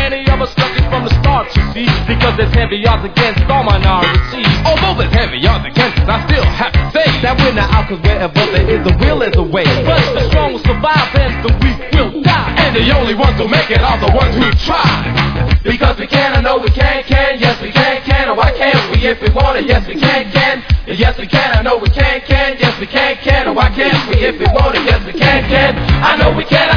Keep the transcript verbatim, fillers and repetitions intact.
many of us stuck it from the start, you see, because there's heavy odds against all minorities. Although there's heavy odds against us, I still have to say that we're not out, cause wherever there is a will, there's a way. But the strong will survive and the weak will die. And the only ones who make it are the ones who try. Because we can, I know we can, can, yes we can, can, or why can't we if we want it, yes we can, can, yes we can, I know we can, can, yes we can, can, or why can't we if we want it, yes we can, can, I know we can.